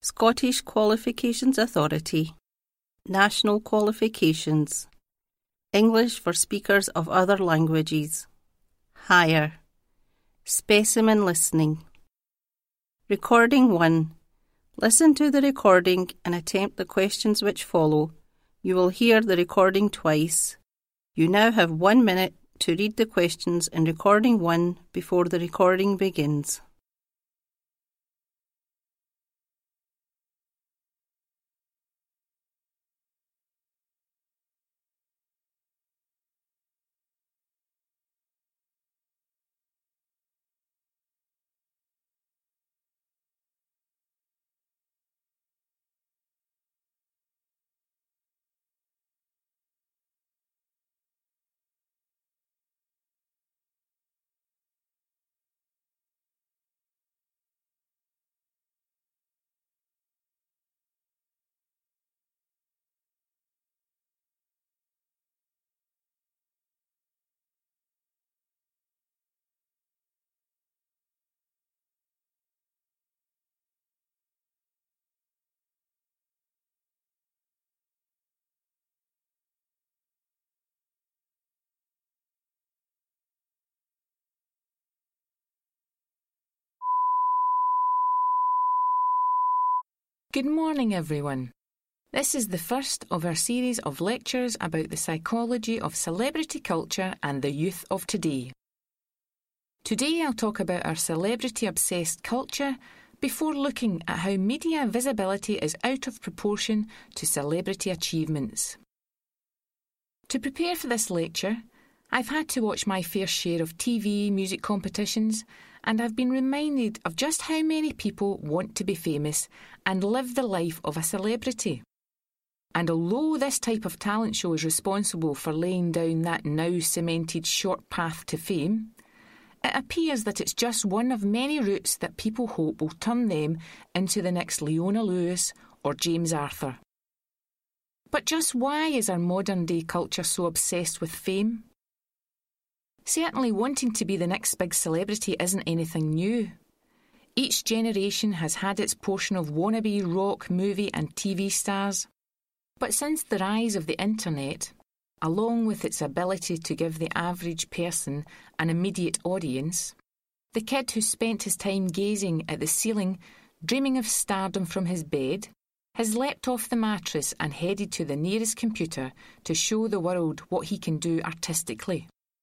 Scottish Qualifications Authority, National Qualifications, English for speakers of other languages, Higher, Specimen listening. Recording 1. Listen to the recording and attempt the questions which follow. You will hear the recording twice. You now have 1 minute to read the questions in recording 1 before the recording begins. Good morning, everyone. This is the first of our series of lectures about the psychology of celebrity culture and the youth of today. Today I'll talk about our celebrity-obsessed culture before looking at how media visibility is out of proportion to celebrity achievements. To prepare for this lecture, I've had to watch my fair share of TV music competitions, and I've been reminded of just how many people want to be famous and live the life of a celebrity. And although this type of talent show is responsible for laying down that now cemented short path to fame, it appears that it's just one of many routes that people hope will turn them into the next Leona Lewis or James Arthur. But just why is our modern-day culture so obsessed with fame? Certainly wanting to be the next big celebrity isn't anything new. Each generation has had its portion of wannabe rock, movie and TV stars. But since the rise of the internet, along with its ability to give the average person an immediate audience, the kid who spent his time gazing at the ceiling, dreaming of stardom from his bed, has leapt off the mattress and headed to the nearest computer to show the world what he can do artistically.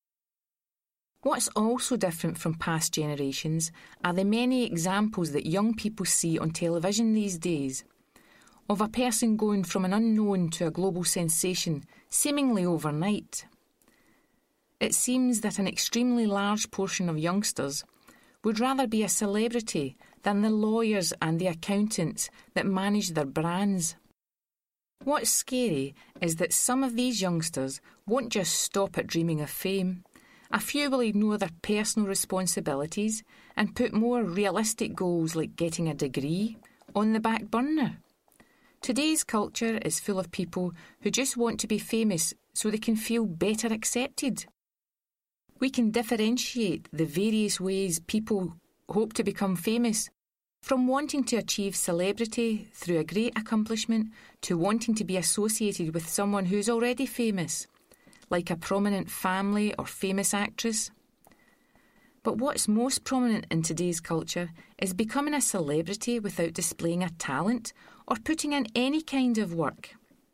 What's also different from past generations are the many examples that young people see on television these days of a person going from an unknown to a global sensation seemingly overnight. It seems that an extremely large portion of youngsters would rather be a celebrity than the lawyers and the accountants that manage their brands. What's scary is that some of these youngsters won't just stop at dreaming of fame. A few will ignore their personal responsibilities and put more realistic goals like getting a degree on the back burner. Today's culture is full of people who just want to be famous so they can feel better accepted. We can differentiate the various ways people hope to become famous, from wanting to achieve celebrity through a great accomplishment to wanting to be associated with someone who's already famous, like a prominent family or famous actress. But what's most prominent in today's culture is becoming a celebrity without displaying a talent or putting in any kind of work.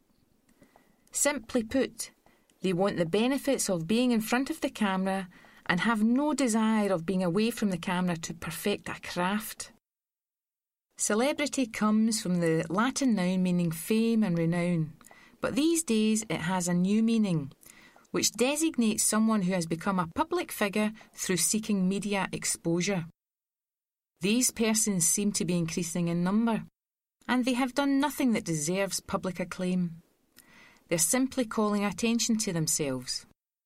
Simply put, they want the benefits of being in front of the camera and have no desire of being away from the camera to perfect a craft. Celebrity comes from the Latin noun meaning fame and renown, but these days it has a new meaning, which designates someone who has become a public figure through seeking media exposure. These persons seem to be increasing in number, and they have done nothing that deserves public acclaim. They're simply calling attention to themselves.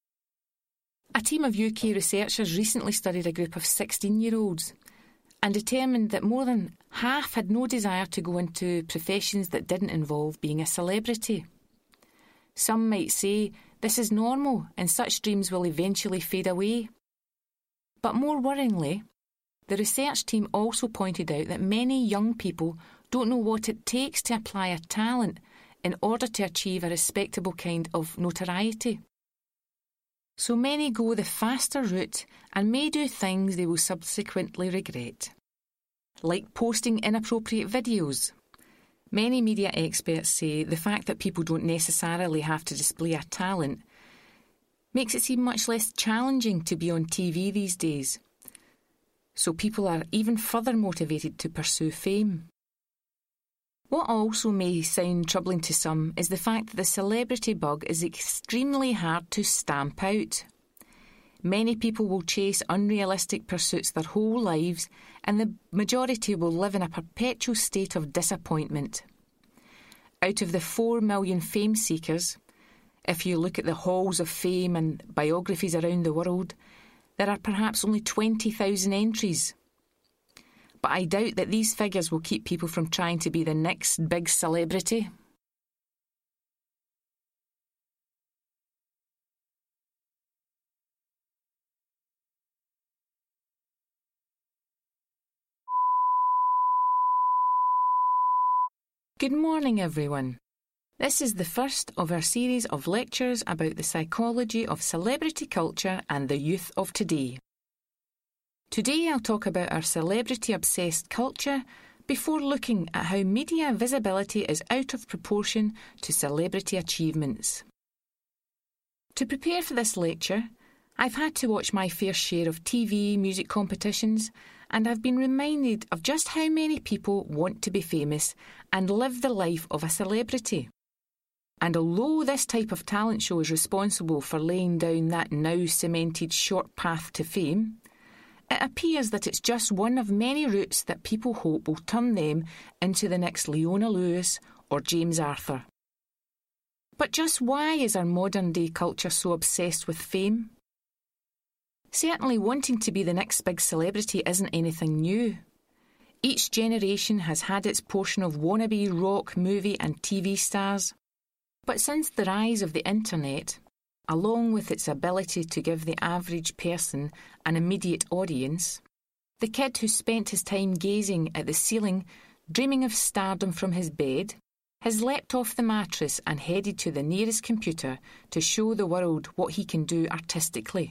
A team of UK researchers recently studied a group of 16-year-olds and determined that more than half had no desire to go into professions that didn't involve being a celebrity. Some might say this is normal and such dreams will eventually fade away. But more worryingly, the research team also pointed out that many young people don't know what it takes to apply a talent in order to achieve a respectable kind of notoriety. So many go the faster route and may do things they will subsequently regret, like posting inappropriate videos. Many media experts say the fact that people don't necessarily have to display a talent makes it seem much less challenging to be on TV these days. So people are even further motivated to pursue fame. What also may sound troubling to some is the fact that the celebrity bug is extremely hard to stamp out. Many people will chase unrealistic pursuits their whole lives, and the majority will live in a perpetual state of disappointment. Out of the 4 million fame seekers, if you look at the halls of fame and biographies around the world, there are perhaps only 20,000 entries. But I doubt that these figures will keep people from trying to be the next big celebrity. Good morning, everyone. This is the first of our series of lectures about the psychology of celebrity culture and the youth of today. Today I'll talk about our celebrity-obsessed culture before looking at how media visibility is out of proportion to celebrity achievements. To prepare for this lecture, I've had to watch my fair share of TV music competitions, and I've been reminded of just how many people want to be famous and live the life of a celebrity. And although this type of talent show is responsible for laying down that now cemented short path to fame, it appears that it's just one of many routes that people hope will turn them into the next Leona Lewis or James Arthur. But just why is our modern-day culture so obsessed with fame? Certainly wanting to be the next big celebrity isn't anything new. Each generation has had its portion of wannabe rock, movie and TV stars. But since the rise of the internet, along with its ability to give the average person an immediate audience, the kid who spent his time gazing at the ceiling, dreaming of stardom from his bed, has leapt off the mattress and headed to the nearest computer to show the world what he can do artistically.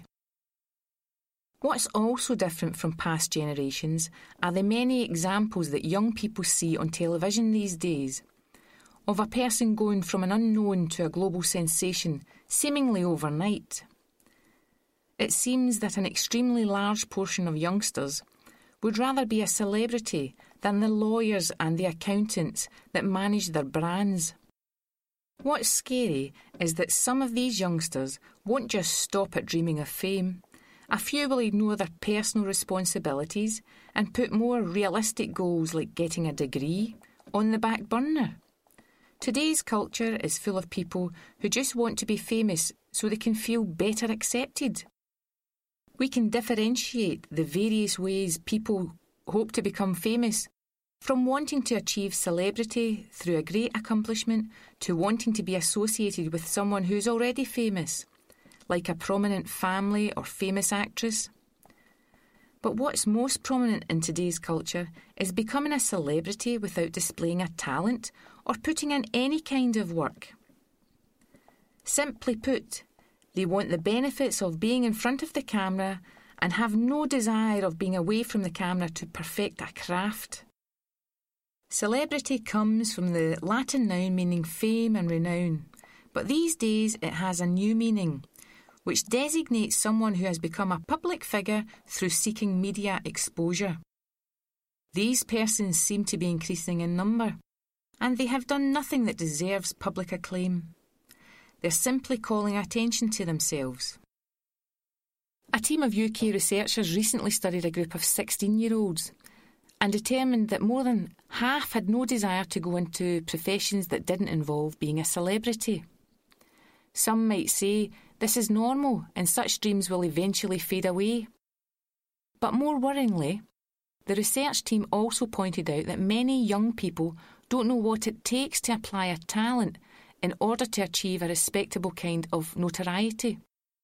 What's also different from past generations are the many examples that young people see on television these days of a person going from an unknown to a global sensation seemingly overnight. It seems that an extremely large portion of youngsters would rather be a celebrity than the lawyers and the accountants that manage their brands. What's scary is that some of these youngsters won't just stop at dreaming of fame. A few will ignore their personal responsibilities and put more realistic goals like getting a degree on the back burner. Today's culture is full of people who just want to be famous so they can feel better accepted. We can differentiate the various ways people hope to become famous, from wanting to achieve celebrity through a great accomplishment to wanting to be associated with someone who's already famous, like a prominent family or famous actress. But what's most prominent in today's culture is becoming a celebrity without displaying a talent or putting in any kind of work. Simply put, they want the benefits of being in front of the camera and have no desire of being away from the camera to perfect a craft. Celebrity comes from the Latin noun meaning fame and renown, but these days it has a new meaning, which designates someone who has become a public figure through seeking media exposure. These persons seem to be increasing in number, and they have done nothing that deserves public acclaim. They're simply calling attention to themselves. A team of UK researchers recently studied a group of 16-year-olds and determined that more than half had no desire to go into professions that didn't involve being a celebrity. Some might say this is normal and such dreams will eventually fade away. But more worryingly, the research team also pointed out that many young people don't know what it takes to apply a talent in order to achieve a respectable kind of notoriety.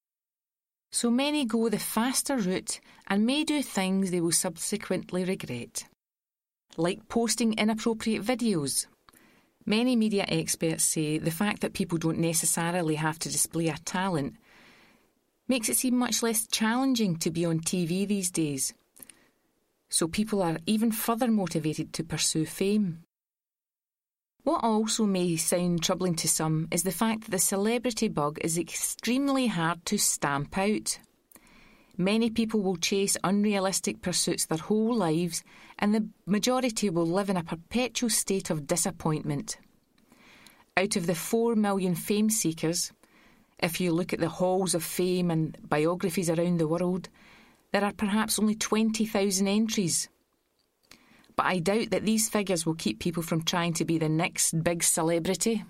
So many go the faster route and may do things they will subsequently regret, like posting inappropriate videos. Many media experts say the fact that people don't necessarily have to display a talent makes it seem much less challenging to be on TV these days. So people are even further motivated to pursue fame. What also may sound troubling to some is the fact that the celebrity bug is extremely hard to stamp out. Many people will chase unrealistic pursuits their whole lives, and the majority will live in a perpetual state of disappointment. Out of the 4 million fame seekers, if you look at the halls of fame and biographies around the world, there are perhaps only 20,000 entries. But I doubt that these figures will keep people from trying to be the next big celebrity.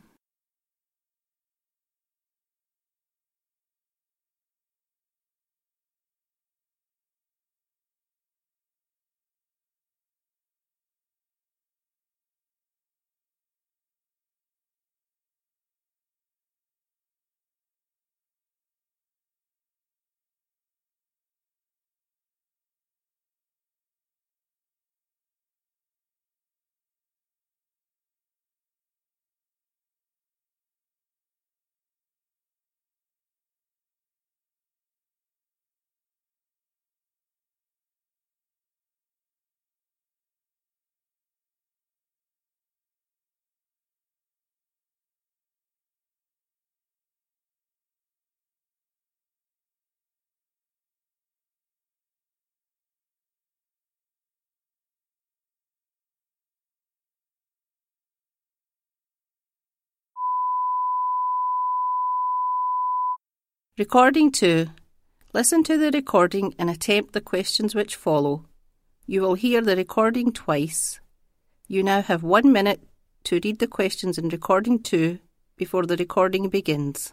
Recording 2. Listen to the recording and attempt the questions which follow. You will hear the recording twice. You now have 1 minute to read the questions in recording 2 before the recording begins.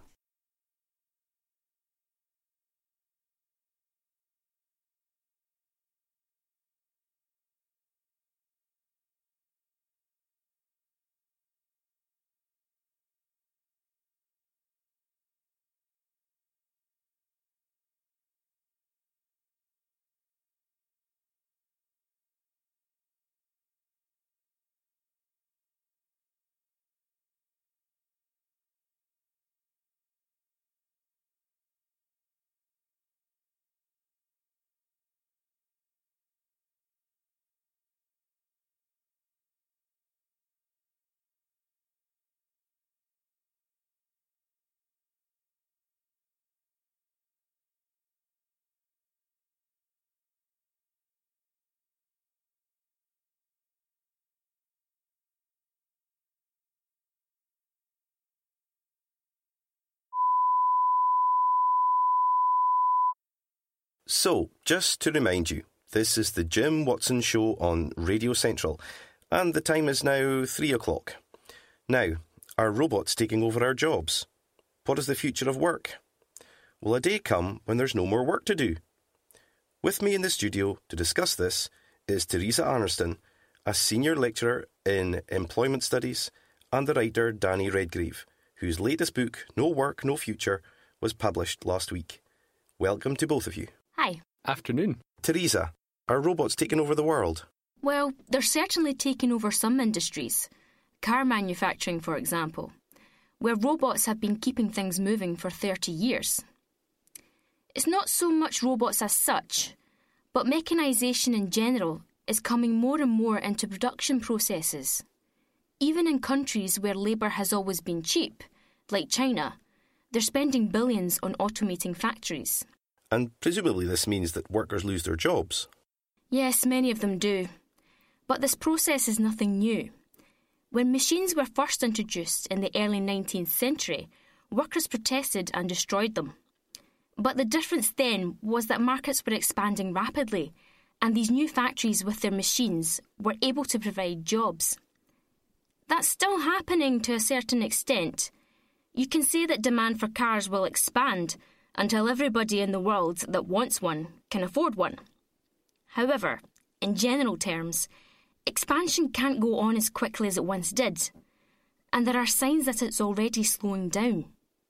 So, just to remind you, this is the Jim Watson Show on Radio Central, and the time is now 3 o'clock. Now, are robots taking over our jobs? What is the future of work? Will a day come when there's no more work to do? With me in the studio to discuss this is Teresa Arnerston, a senior lecturer in employment studies, and the writer Danny Redgrave, whose latest book, No Work, No Future, was published last week. Welcome to both of you. Hi. Afternoon. Teresa, are robots taking over the world? Well, they're certainly taking over some industries. Car manufacturing, for example, where robots have been keeping things moving for 30 years. It's not so much robots as such, but mechanisation in general is coming more and more into production processes. Even in countries where labour has always been cheap, like China, they're spending billions on automating factories. And presumably this means that workers lose their jobs. Yes, many of them do. But this process is nothing new. When machines were first introduced in the early 19th century, workers protested and destroyed them. But the difference then was that markets were expanding rapidly, and these new factories with their machines were able to provide jobs. That's still happening to a certain extent. You can say that demand for cars will expand until everybody in the world that wants one can afford one. However, in general terms, expansion can't go on as quickly as it once did, and there are signs that it's already slowing down.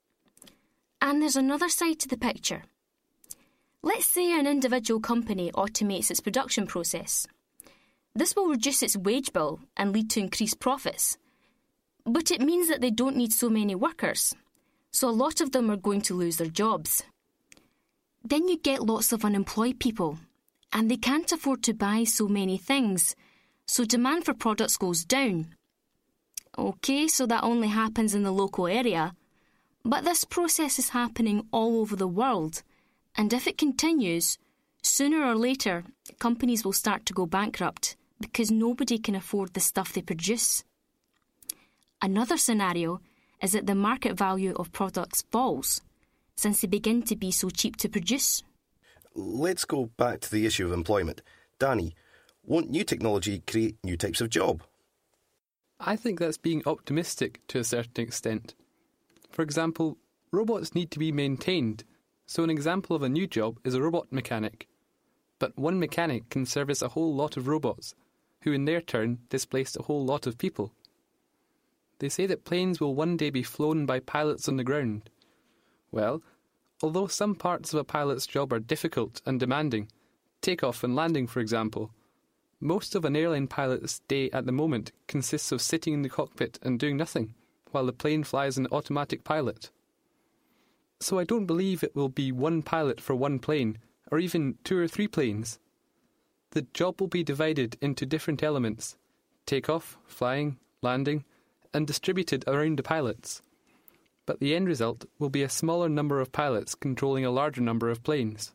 And there's another side to the picture. Let's say an individual company automates its production process. This will reduce its wage bill and lead to increased profits. But it means that they don't need so many workers, so a lot of them are going to lose their jobs. Then you get lots of unemployed people, and they can't afford to buy so many things, so demand for products goes down. OK, so that only happens in the local area, but this process is happening all over the world, and if it continues, sooner or later, companies will start to go bankrupt because nobody can afford the stuff they produce. Another scenario is that the market value of products falls, since they begin to be so cheap to produce. Let's go back to the issue of employment. Danny, won't new technology create new types of job? I think that's being optimistic to a certain extent. For example, robots need to be maintained, so an example of a new job is a robot mechanic. But one mechanic can service a whole lot of robots, who in their turn displace a whole lot of people. They say that planes will one day be flown by pilots on the ground. Well, although some parts of a pilot's job are difficult and demanding, takeoff and landing for example, most of an airline pilot's day at the moment consists of sitting in the cockpit and doing nothing, while the plane flies an automatic pilot. So I don't believe it will be one pilot for one plane, or even 2 or 3 planes. The job will be divided into different elements: takeoff, flying, landing, and distributed around the pilots. But the end result will be a smaller number of pilots controlling a larger number of planes.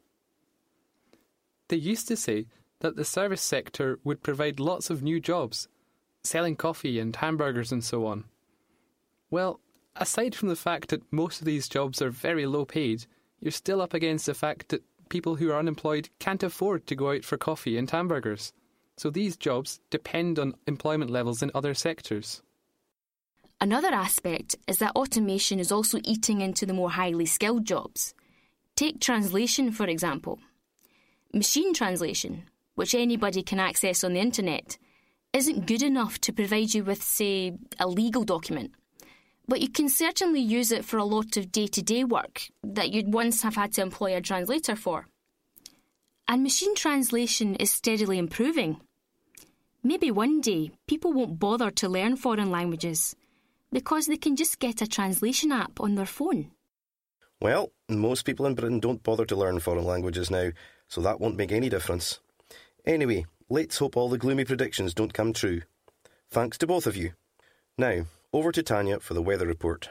They used to say that the service sector would provide lots of new jobs, selling coffee and hamburgers and so on. Well, aside from the fact that most of these jobs are very low paid, you're still up against the fact that people who are unemployed can't afford to go out for coffee and hamburgers. So these jobs depend on employment levels in other sectors. Another aspect is that automation is also eating into the more highly skilled jobs. Take translation, for example. Machine translation, which anybody can access on the internet, isn't good enough to provide you with, say, a legal document. But you can certainly use it for a lot of day-to-day work that you'd once have had to employ a translator for. And machine translation is steadily improving. Maybe one day people won't bother to learn foreign languages because they can just get a translation app on their phone. Well, most people in Britain don't bother to learn foreign languages now, so that won't make any difference. Anyway, let's hope all the gloomy predictions don't come true. Thanks to both of you. Now, over to Tanya for the weather report.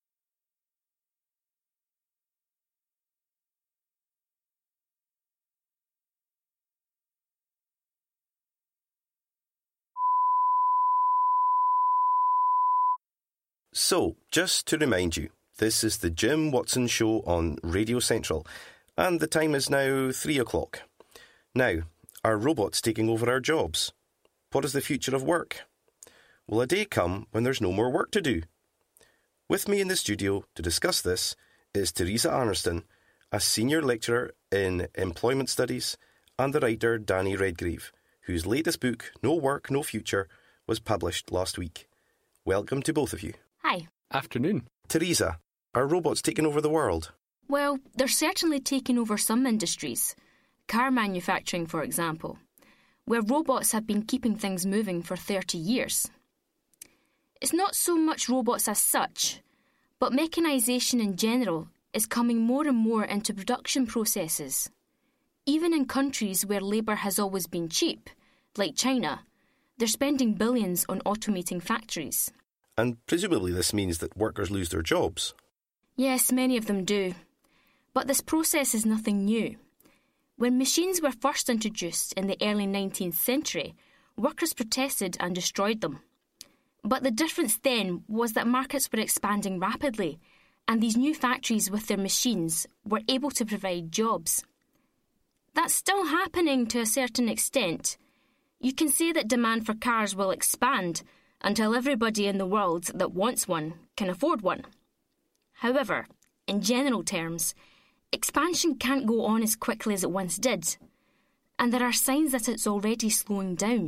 So, just to remind you, this is the Jim Watson Show on Radio Central, and the time is now 3 o'clock. Now, are robots taking over our jobs? What is the future of work? Will a day come when there's no more work to do? With me in the studio to discuss this is Teresa Arnerston, a senior lecturer in employment studies, and the writer Danny Redgrave, whose latest book, No Work, No Future, was published last week. Welcome to both of you. Hi. Afternoon. Teresa, are robots taking over the world? Well, they're certainly taking over some industries. Car manufacturing, for example, where robots have been keeping things moving for 30 years. It's not so much robots as such, but mechanisation in general is coming more and more into production processes. Even in countries where labour has always been cheap, like China, they're spending billions on automating factories. And presumably this means that workers lose their jobs. Yes, many of them do. But this process is nothing new. When machines were first introduced in the early 19th century, workers protested and destroyed them. But the difference then was that markets were expanding rapidly, and these new factories with their machines were able to provide jobs. That's still happening to a certain extent. You can say that demand for cars will expand until everybody in the world that wants one can afford one. However, in general terms, expansion can't go on as quickly as it once did, and there are signs that it's already slowing down.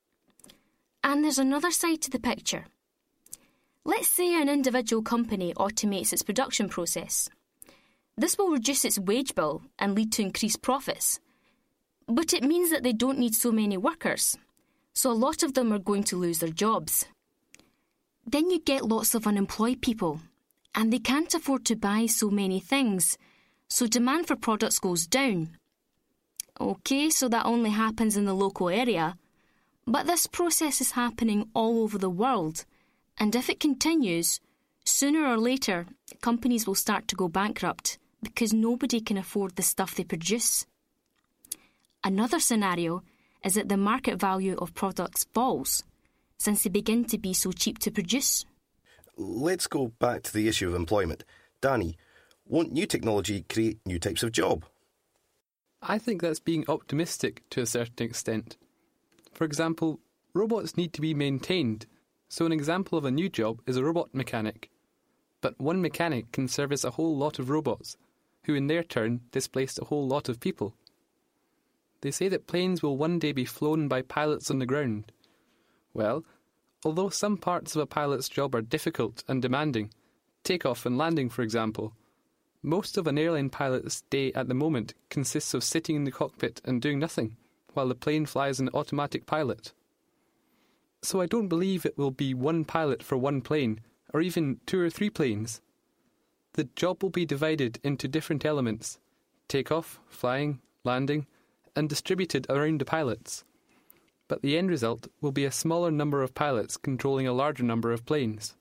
And there's another side to the picture. Let's say an individual company automates its production process. This will reduce its wage bill and lead to increased profits. But it means that they don't need so many workers, so a lot of them are going to lose their jobs. Then you get lots of unemployed people, and they can't afford to buy so many things, so demand for products goes down. OK, so that only happens in the local area, but this process is happening all over the world, and if it continues, sooner or later, companies will start to go bankrupt because nobody can afford the stuff they produce. Another scenario is that the market value of products falls, since they begin to be so cheap to produce. Let's go back to the issue of employment. Danny, won't new technology create new types of job? I think that's being optimistic to a certain extent. For example, robots need to be maintained, so an example of a new job is a robot mechanic. But one mechanic can service a whole lot of robots, who in their turn displace a whole lot of people. They say that planes will one day be flown by pilots on the ground. Well, although some parts of a pilot's job are difficult and demanding, takeoff and landing for example, most of an airline pilot's day at the moment consists of sitting in the cockpit and doing nothing, while the plane flies an automatic pilot. So I don't believe it will be one pilot for one plane, or even 2 or 3 planes. The job will be divided into different elements: takeoff, flying, landing, and distributed around the pilots. But the end result will be a smaller number of pilots controlling a larger number of planes.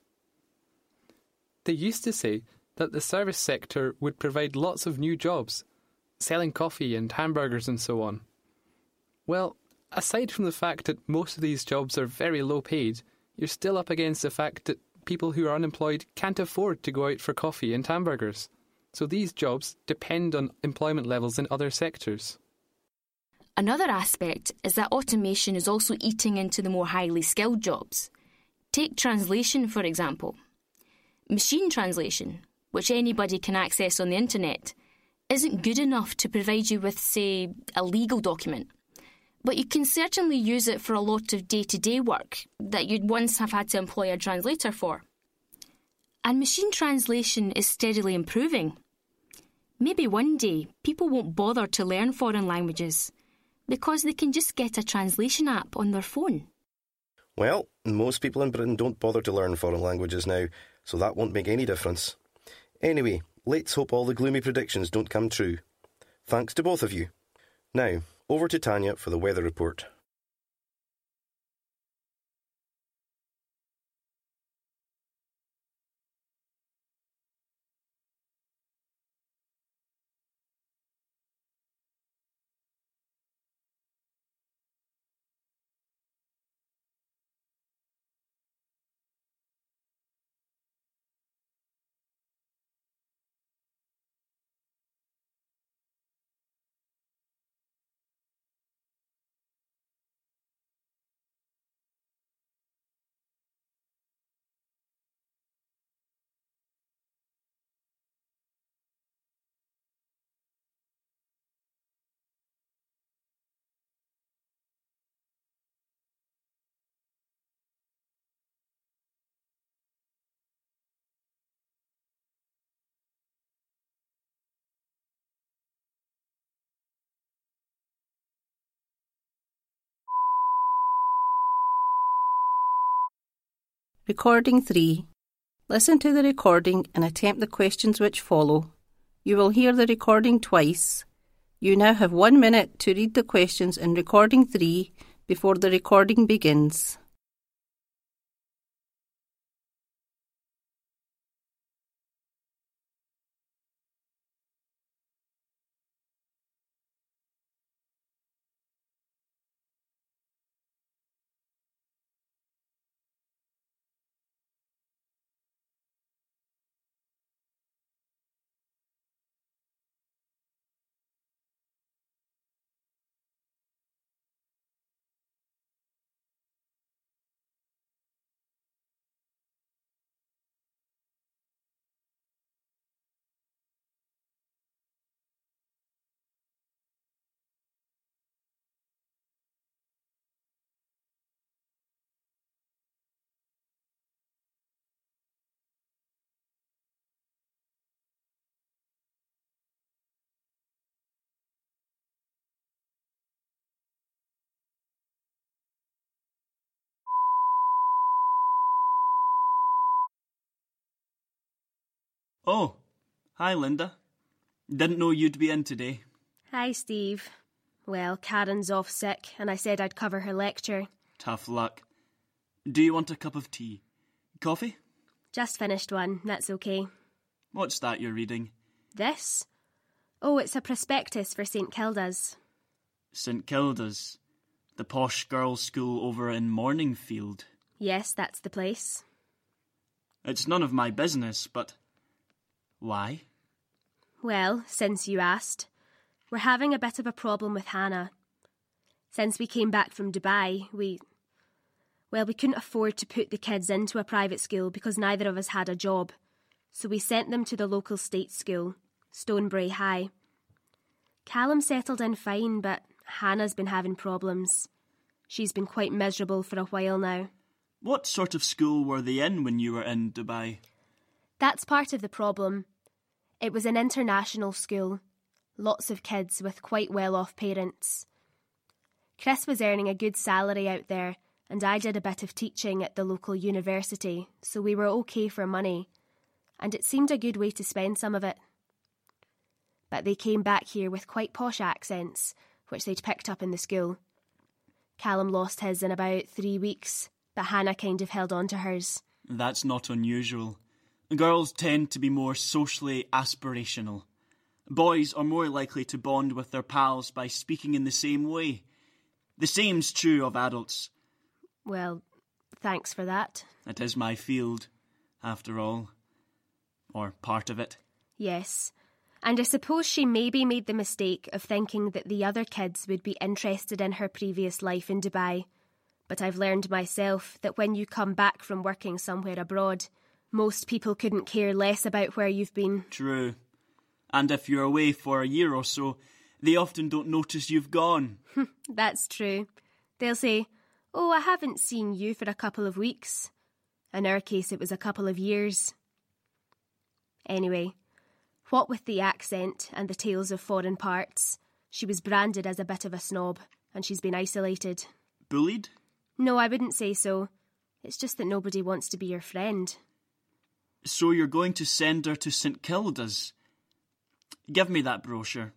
They used to say that the service sector would provide lots of new jobs, selling coffee and hamburgers and so on. Well, aside from the fact that most of these jobs are very low paid, you're still up against the fact that people who are unemployed can't afford to go out for coffee and hamburgers. So these jobs depend on employment levels in other sectors. Another aspect is that automation is also eating into the more highly skilled jobs. Take translation, for example. Machine translation, which anybody can access on the internet, isn't good enough to provide you with, say, a legal document. But you can certainly use it for a lot of day-to-day work that you'd once have had to employ a translator for. And machine translation is steadily improving. Maybe one day people won't bother to learn foreign languages because they can just get a translation app on their phone. Well, most people in Britain don't bother to learn foreign languages now, so that won't make any difference. Anyway, let's hope all the gloomy predictions don't come true. Thanks to both of you. Now, over to Tanya for the weather report. Recording 3. Listen to the recording and attempt the questions which follow. You will hear the recording twice. You now have 1 minute to read the questions in recording 3 before the recording begins. Oh, hi Linda. Didn't know you'd be in today. Hi, Steve. Well, Karen's off sick, and I said I'd cover her lecture. Tough luck. Do you want a cup of tea? Coffee? Just finished one, that's okay. What's that you're reading? This? Oh, it's a prospectus for St Kilda's. St Kilda's? The posh girls' school over in Morningfield? Yes, that's the place. It's none of my business, but why? Well, since you asked, we're having a bit of a problem with Hannah. Since we came back from Dubai, we couldn't afford to put the kids into a private school because neither of us had a job. So we sent them to the local state school, Stonebrae High. Callum settled in fine, but Hannah's been having problems. She's been quite miserable for a while now. What sort of school were they in when you were in Dubai? That's part of the problem. It was an international school. Lots of kids with quite well-off parents. Chris was earning a good salary out there, and I did a bit of teaching at the local university, so we were okay for money, and it seemed a good way to spend some of it. But they came back here with quite posh accents, which they'd picked up in the school. Callum lost his in about 3 weeks, but Hannah kind of held on to hers. That's not unusual. Girls tend to be more socially aspirational. Boys are more likely to bond with their pals by speaking in the same way. The same's true of adults. Well, thanks for that. It is my field, after all. Or part of it. Yes. And I suppose she maybe made the mistake of thinking that the other kids would be interested in her previous life in Dubai. But I've learned myself that when you come back from working somewhere abroad, most people couldn't care less about where you've been. True. And if you're away for a year or so, they often don't notice you've gone. That's true. They'll say, "Oh, I haven't seen you for a couple of weeks." In our case, it was a couple of years. Anyway, what with the accent and the tales of foreign parts, she was branded as a bit of a snob, and she's been isolated. Bullied? No, I wouldn't say so. It's just that nobody wants to be your friend. So you're going to send her to St Kilda's? Give me that brochure.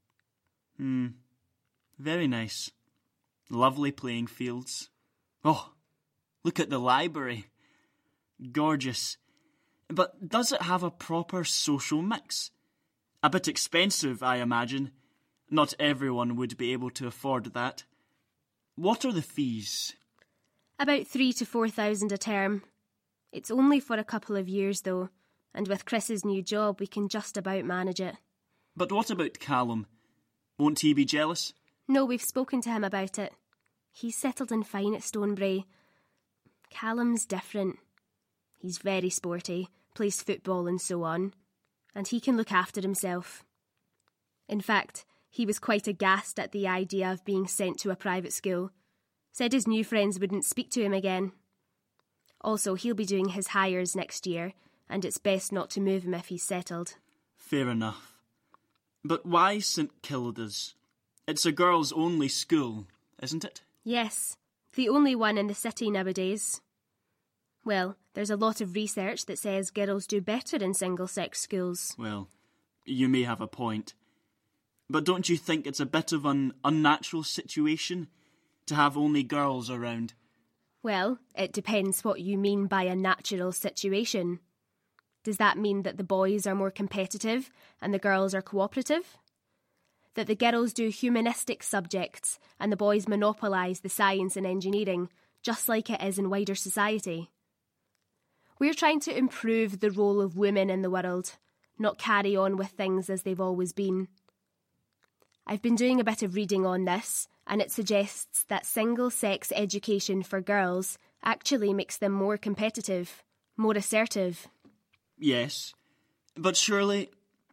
Very nice. Lovely playing fields. Oh, look at the library. Gorgeous. But does it have a proper social mix? A bit expensive, I imagine. Not everyone would be able to afford that. What are the fees? About 3,000 to 4,000 a term. It's only for a couple of years, though, and with Chris's new job, we can just about manage it. But what about Callum? Won't he be jealous? No, we've spoken to him about it. He's settled in fine at Stonebrae. Callum's different. He's very sporty, plays football and so on, and he can look after himself. In fact, he was quite aghast at the idea of being sent to a private school. Said his new friends wouldn't speak to him again. Also, he'll be doing his hires next year, and it's best not to move him if he's settled. Fair enough. But why St Kilda's? It's a girls-only school, isn't it? Yes, the only one in the city nowadays. Well, there's a lot of research that says girls do better in single-sex schools. Well, you may have a point. But don't you think it's a bit of an unnatural situation to have only girls around? Well, it depends what you mean by a natural situation. Does that mean that the boys are more competitive and the girls are cooperative? That the girls do humanistic subjects and the boys monopolise the science and engineering, just like it is in wider society? We're trying to improve the role of women in the world, not carry on with things as they've always been. I've been doing a bit of reading on this, and it suggests that single-sex education for girls actually makes them more competitive, more assertive. Yes, but surely,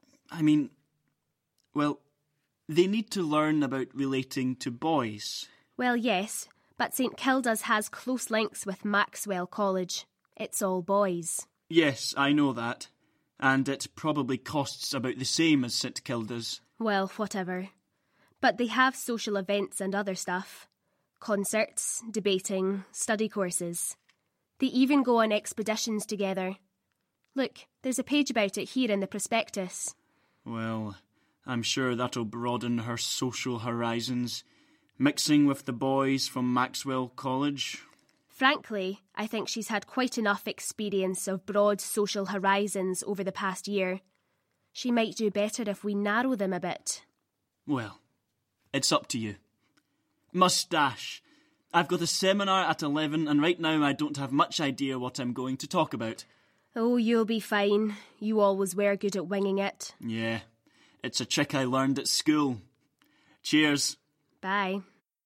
they need to learn about relating to boys. Well, yes, but St Kilda's has close links with Maxwell College. It's all boys. Yes, I know that. And it probably costs about the same as St Kilda's. Well, whatever. But they have social events and other stuff. Concerts, debating, study courses. They even go on expeditions together. Look, there's a page about it here in the prospectus. Well, I'm sure that'll broaden her social horizons, mixing with the boys from Maxwell College. Frankly, I think she's had quite enough experience of broad social horizons over the past year. She might do better if we narrow them a bit. Well, it's up to you. Moustache. I've got a seminar at 11 and right now I don't have much idea what I'm going to talk about. Oh, you'll be fine. You always were good at winging it. Yeah, it's a trick I learned at school. Cheers. Bye.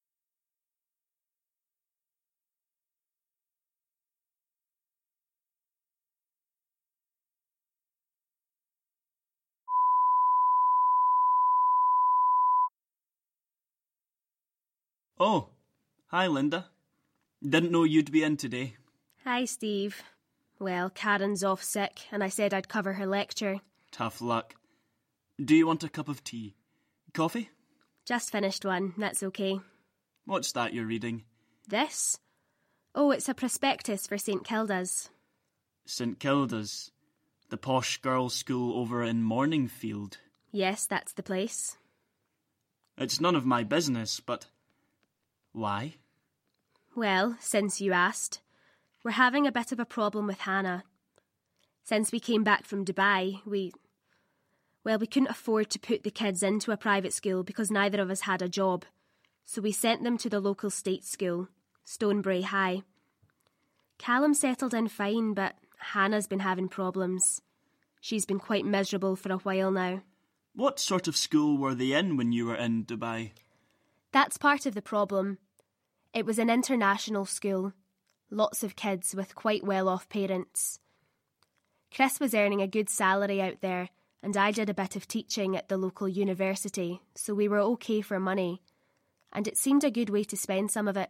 Oh, hi Linda. Didn't know you'd be in today. Hi, Steve. Well, Karen's off sick, and I said I'd cover her lecture. Tough luck. Do you want a cup of tea? Coffee? Just finished one, that's okay. What's that you're reading? This? Oh, it's a prospectus for St Kilda's. St Kilda's? The posh girls' school over in Morningfield? Yes, that's the place. It's none of my business, but... why? Well, since you asked, we're having a bit of a problem with Hannah. Since we came back from Dubai, we couldn't afford to put the kids into a private school because neither of us had a job. So we sent them to the local state school, Stonebrae High. Callum settled in fine, but Hannah's been having problems. She's been quite miserable for a while now. What sort of school were they in when you were in Dubai? That's part of the problem. It was an international school. Lots of kids with quite well-off parents. Chris was earning a good salary out there, and I did a bit of teaching at the local university, so we were okay for money, and it seemed a good way to spend some of it.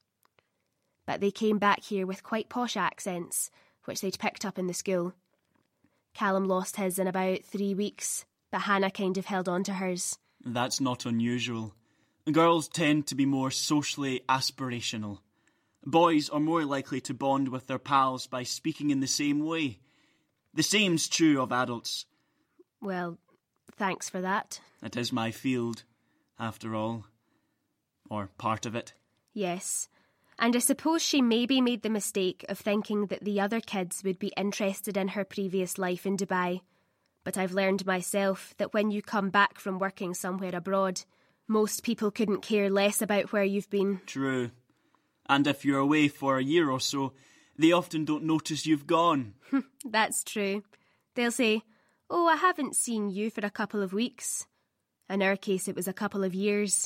But they came back here with quite posh accents, which they'd picked up in the school. Callum lost his in about 3 weeks, but Hannah kind of held on to hers. That's not unusual. Girls tend to be more socially aspirational. Boys are more likely to bond with their pals by speaking in the same way. The same's true of adults. Well, thanks for that. It is my field, after all. Or part of it. Yes. And I suppose she maybe made the mistake of thinking that the other kids would be interested in her previous life in Dubai. But I've learned myself that when you come back from working somewhere abroad, most people couldn't care less about where you've been. True. And if you're away for a year or so, they often don't notice you've gone. That's true. They'll say, "Oh, I haven't seen you for a couple of weeks." In our case, it was a couple of years.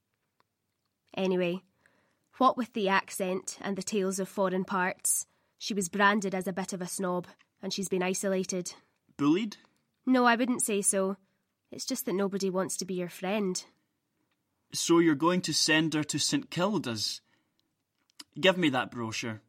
Anyway, what with the accent and the tales of foreign parts, she was branded as a bit of a snob, and she's been isolated. Bullied? No, I wouldn't say so. It's just that nobody wants to be your friend. So you're going to send her to St Kilda's? Give me that brochure.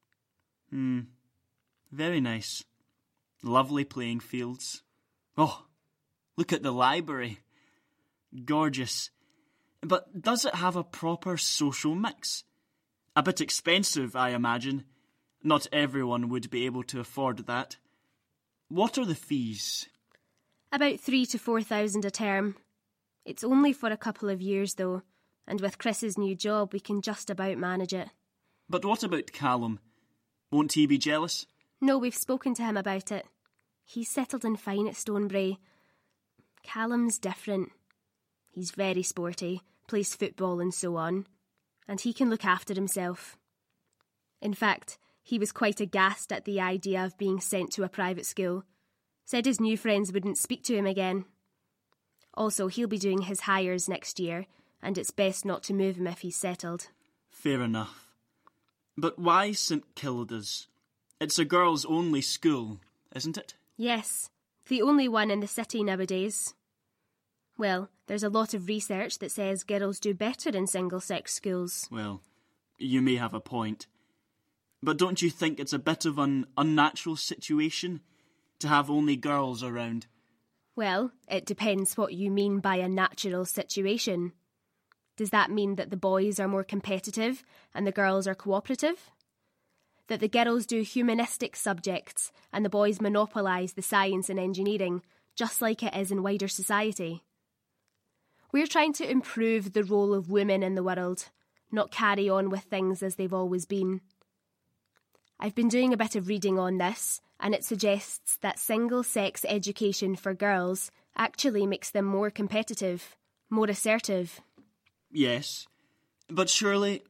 Very nice. Lovely playing fields. Oh, look at the library. Gorgeous. But does it have a proper social mix? A bit expensive, I imagine. Not everyone would be able to afford that. What are the fees? About 3,000 to 4,000 a term. It's only for a couple of years, though, and with Chris's new job, we can just about manage it. But what about Callum? Won't he be jealous? No, we've spoken to him about it. He's settled in fine at Stonebrae. Callum's different. He's very sporty, plays football and so on, and he can look after himself. In fact, he was quite aghast at the idea of being sent to a private school. Said his new friends wouldn't speak to him again. Also, he'll be doing his hires next year, and it's best not to move him if he's settled. Fair enough. But why St Kilda's? It's a girls-only school, isn't it? Yes, the only one in the city nowadays. Well, there's a lot of research that says girls do better in single-sex schools. Well, you may have a point. But don't you think it's a bit of an unnatural situation to have only girls around? Well, it depends what you mean by a natural situation. Does that mean that the boys are more competitive and the girls are cooperative? that the girls do humanistic subjects and the boys monopolise the science and engineering, just like it is in wider society. We're trying to improve the role of women in the world, not carry on with things as they've always been. I've been doing a bit of reading on this, and it suggests that single-sex education for girls actually makes them more competitive, more assertive. Yes, but surely,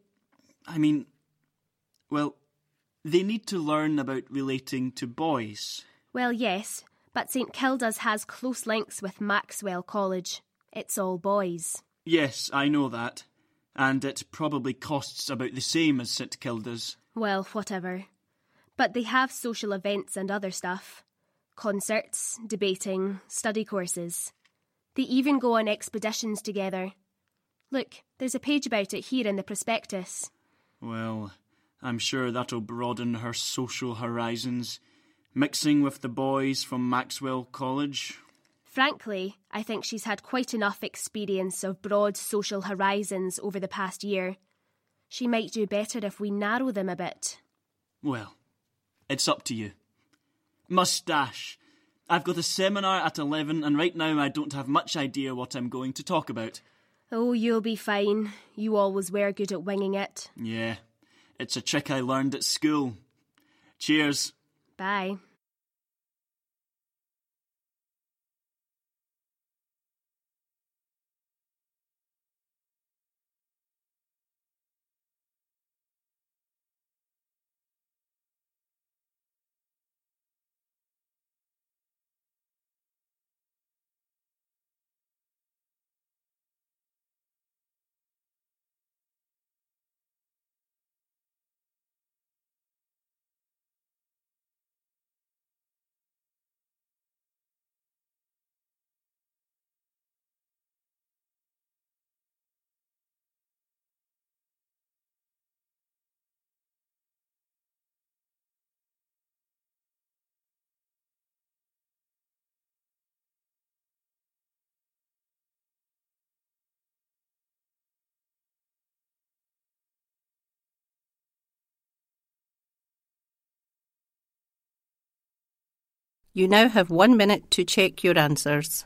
they need to learn about relating to boys. Well, yes, but St Kilda's has close links with Maxwell College. It's all boys. Yes, I know that. And it probably costs about the same as St Kilda's. Well, whatever. But they have social events and other stuff. Concerts, debating, study courses. They even go on expeditions together. Look, there's a page about it here in the prospectus. Well, I'm sure that'll broaden her social horizons, mixing with the boys from Maxwell College. Frankly, I think she's had quite enough experience of broad social horizons over the past year. She might do better if we narrow them a bit. Well, it's up to you. Moustache. I've got a seminar at 11 and right now I don't have much idea what I'm going to talk about. Oh, you'll be fine. You always were good at winging it. Yeah, it's a trick I learned at school. Cheers. Bye. You now have 1 minute to check your answers.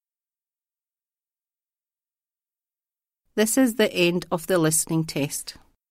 This is the end of the listening test.